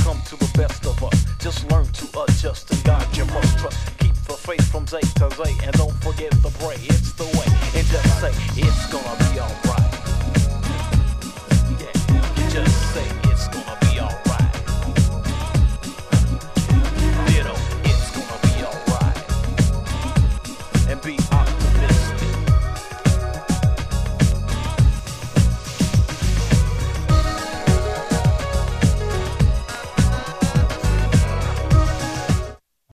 come to the best of us. Just learn to adjust and God you must trust. Keep the faith from day to day and don't forget to pray. It's the way and just say it's gonna be alright.